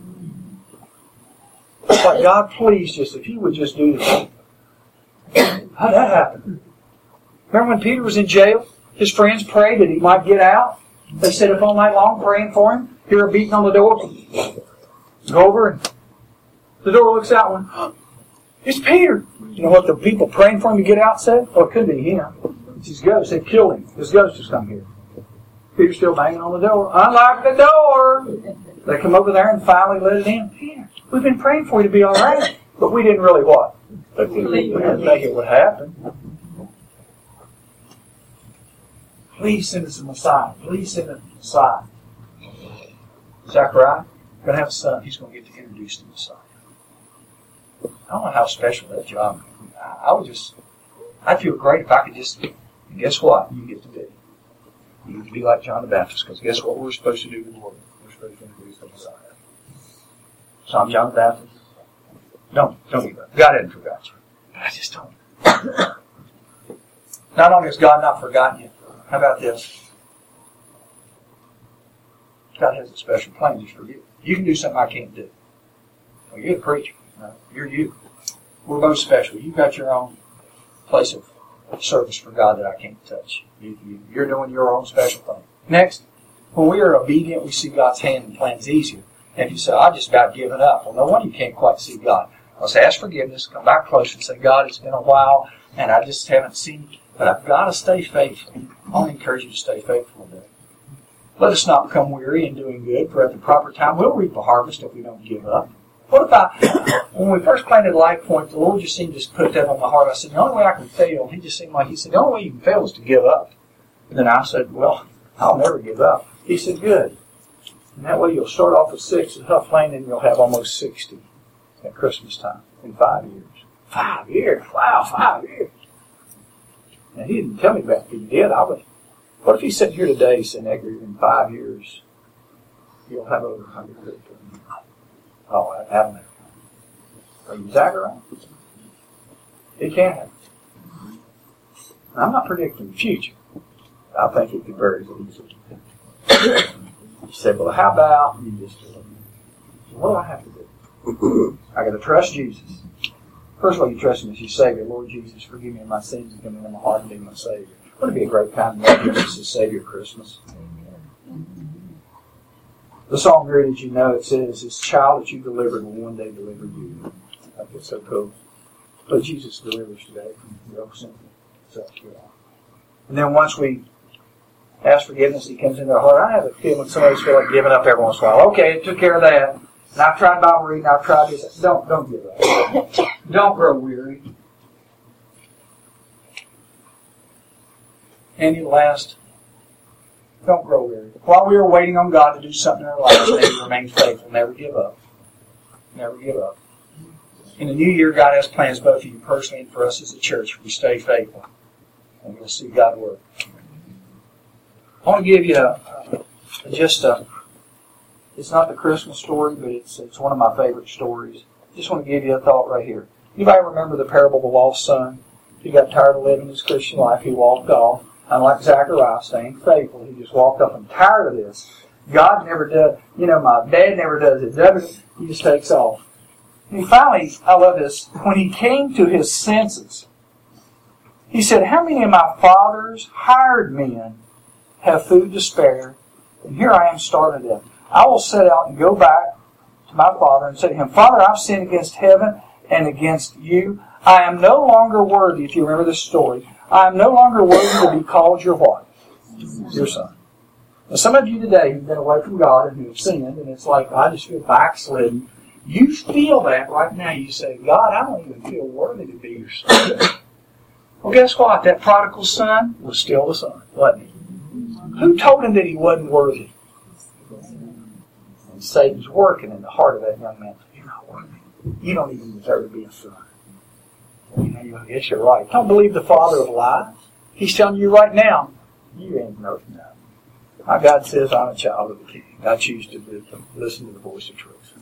It's like, God, please, just if you would just do this. How'd that happen? Remember when Peter was in jail? His friends prayed that he might get out. They sat up all night long praying for him. Hear a beating on the door. Go over and the door looks out one. It's Peter. You know what the people praying for him to get out said? Oh, it could be him. It's his ghost. They killed him. His ghost has come here. Peter's still banging on the door. Unlock the door. They come over there and finally let it in. Peter, we've been praying for you to be all right. But we didn't really what? We didn't think it would happen. Please send us a Messiah. Please send us a Messiah. Zechariah, you're going to have a son. He's going to get to introduce the Messiah. I don't know how special that job is. I would just, I'd feel great if I could just, and guess what? You get to be. You get to be like John the Baptist, because guess what we're supposed to do in the world? We're supposed to introduce the Messiah. So I'm John the Baptist. Don't, don't give up. God hasn't forgot you. But I just don't. Not only has God not forgotten you, how about this? God has a special plan just for you. You can do something I can't do. Well, you're the preacher. No, you're you. We're both special. You've got your own place of service for God that I can't touch. You, you, you're doing your own special thing. Next, when we are obedient, we see God's hand and plans easier. And if you say, I just about given up, well, no wonder you can't quite see God. Let's ask forgiveness, come back close and say, God, it's been a while, and I just haven't seen you, but I've got to stay faithful. I only encourage you to stay faithful today. Let us not become weary in doing good, for at the proper time we'll reap a harvest if we don't give up. What if I, when we first planted Life Point, the Lord just seemed to put that on my heart. I said, the only way I can fail, He just seemed like, He said, the only way you can fail is to give up. And then I said, well, I'll never give up. He said, good. And that way you'll start off with six at Huff Lane and you'll have almost sixty at Christmas time in five years. Five years? Wow, five years. Now, He didn't tell me about it. If He did, I would. What if He's sitting here today saying, Edgar, in five years, you'll have over one hundred fifty? Oh, I haven't. Are you Zachariah? It can happen. I'm not predicting the future. I think it could very easily. You say, well, how about you just do it? What do I have to do? I got to trust Jesus. First of all, you trust Him as your Savior. Lord Jesus, forgive me of my sins and come into my heart and be my Savior. Wouldn't it be a great time to make Jesus as Savior at Christmas? The song here that you know, it says, this child that you delivered will one day deliver you. I think it's so cool. But Jesus delivers today from your own sin. So, yeah. And then once we ask forgiveness, He comes into our heart. I have a feeling some of us feel like giving up every once in a while. Okay, it took care of that. And I've tried Bible reading, I've tried this. Don't, don't give up. Don't grow weary. Any last, don't grow weary. While we are waiting on God to do something in our lives, may we remain faithful. Never give up. Never give up. In the new year, God has plans both for you personally and for us as a church. If we stay faithful, and we'll see God work. I want to give you a, a, just a, it's not the Christmas story, but it's it's one of my favorite stories. I just want to give you a thought right here. Anybody remember the parable of the lost son? He got tired of living his Christian life. He walked off. Unlike Zechariah, staying faithful, he just walked off. I'm tired of this. God never does, you know, my dad never does it. He just takes off. And he finally, I love this, when he came to his senses, he said, how many of my father's hired men have food to spare? And here I am starving to death. I will set out and go back to my father and say to him, Father, I've sinned against heaven and against you. I am no longer worthy, if you remember this story, I am no longer worthy to be called your what? Your son. Now, some of you today who've been away from God and who have sinned, and it's like, I just feel backslidden. You feel that right now. You say, God, I don't even feel worthy to be your son. Well, guess what? That prodigal son was still the son, wasn't he? Who told him that he wasn't worthy? And Satan's working in the heart of that young man. You're not worthy. You don't even deserve to be a son. You know, you guess you're right. Don't believe the father of lies. He's telling you right now, you ain't nothing now. My God says I'm a child of the King. I choose to listen to the voice of truth.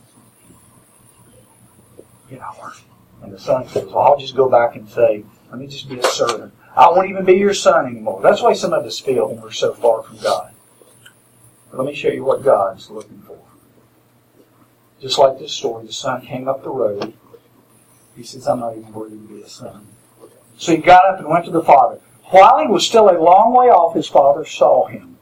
You know, and the son says, well, I'll just go back and say, let me just be a servant. I won't even be your son anymore. That's why some of us feel when we're so far from God. But let me show you what God's looking for. Just like this story, the son came up the road. He says, I'm not even worthy to be a son. So he got up and went to the father. While he was still a long way off, his father saw him.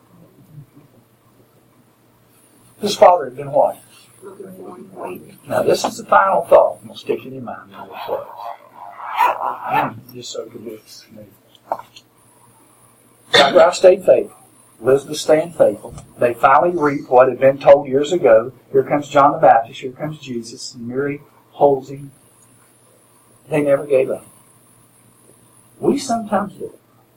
His father had been what? Now this is the final thought. I'm going to stick it in your mind. Just so convicts me. Zachariah stayed faithful. Elizabeth staying faithful. They finally reaped what had been told years ago. Here comes John the Baptist. Here comes Jesus. And Mary holds him. They never gave up. We sometimes do.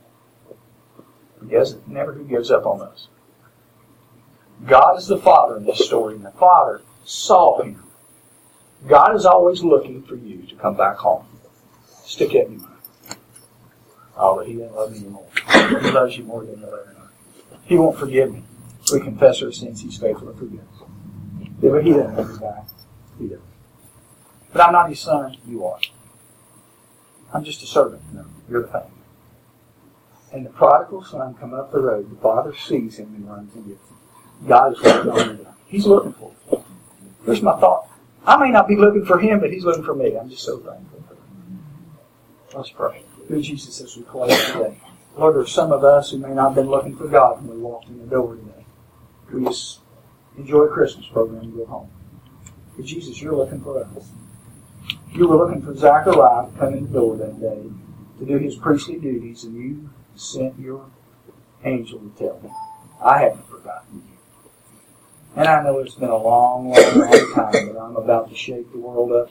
Yes, never who gives up on us. God is the Father in this story, and the Father saw him. God is always looking for you to come back home. Stick it in your mind. Oh, but he doesn't love me anymore. He loves you more than you'll ever know. He won't forgive me. If we confess our sins, he's faithful to forgive us. Yeah, but he doesn't love me back. He doesn't. But I'm not his son. You are. I'm just a servant. No, you're the family. And the prodigal son coming up the road, the father sees him and runs and gets him. God is looking on him. He's looking for him. Here's my thought. I may not be looking for him, but he's looking for me. I'm just so thankful for him. Let's pray. Dear Jesus, as we close today, Lord, there's some of us who may not have been looking for God when we walked in the door today. We just enjoy a Christmas program and go home. But Jesus, you're looking for us. You were looking for Zachariah to come in the door that day to do his priestly duties, and you sent your angel to tell him, I haven't forgotten you. And I know it's been a long, long, long time, but I'm about to shake the world up.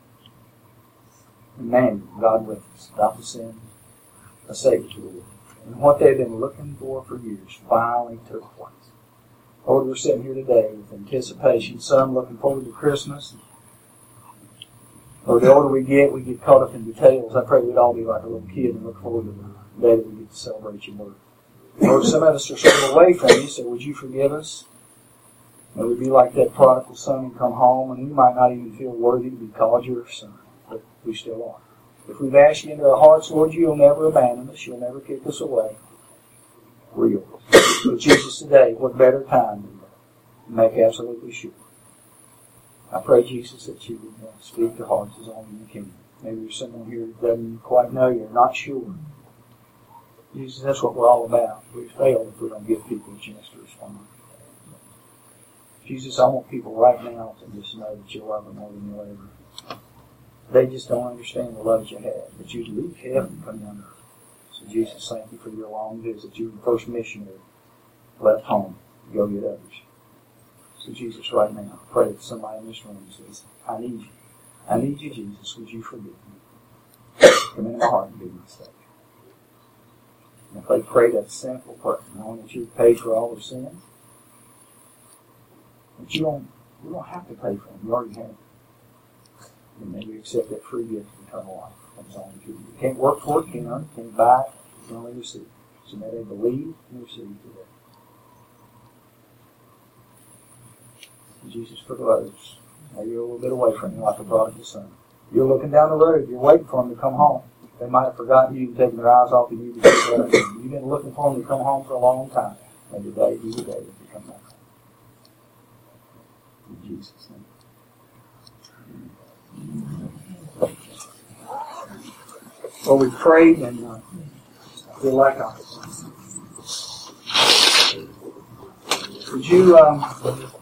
And man, God with us, about to send a Savior to the world. And what they've been looking for for years finally took place. Lord, we're sitting here today with anticipation. Some looking forward to Christmas. Or the older we get, we get caught up in details. I pray we'd all be like a little kid and look forward to the day that we get to celebrate your birth. Lord, some of us are sort of away from you, so would you forgive us? May we be like that prodigal son and come home, and we might not even feel worthy to be called your son, but we still are. If we've asked you into our hearts, Lord, you'll never abandon us. You'll never kick us away. We're yours. But Jesus, today, what better time than to make absolutely sure. I pray, Jesus, that you would uh, speak to hearts as only you can. Maybe there's someone here that doesn't quite know you or not sure. Jesus, that's what we're all about. We fail if we don't give people a chance to respond. Jesus, I want people right now to just know that you love them more than you'll ever. They just don't understand the love that you have. That you'd leave heaven and come down to earth. So Jesus, thank you for your long visit. You were the first missionary left home to go get others. So Jesus, right now, I pray that somebody in this room says, I need you. I need you, Jesus. Would you forgive me? Come into my heart and be my Savior. And if they pray that simple prayer, knowing that you've paid for all their sins, but you don't, you don't have to pay for them. You already have. And may you accept that free gift of eternal life. Comes on to you. You can't work for it, can't earn it, can't buy it, you can only receive. So may they believe and receive today. And Jesus, for those, maybe you're a little bit away from you like a prodigal son. You're looking down the road, you're waiting for them to come home. They might have forgotten you and taken their eyes off of you. You've been looking for them to come home for a long time. And today be the day that you come back home. In Jesus' name. Well, we prayed and uh, I feel like I would you um,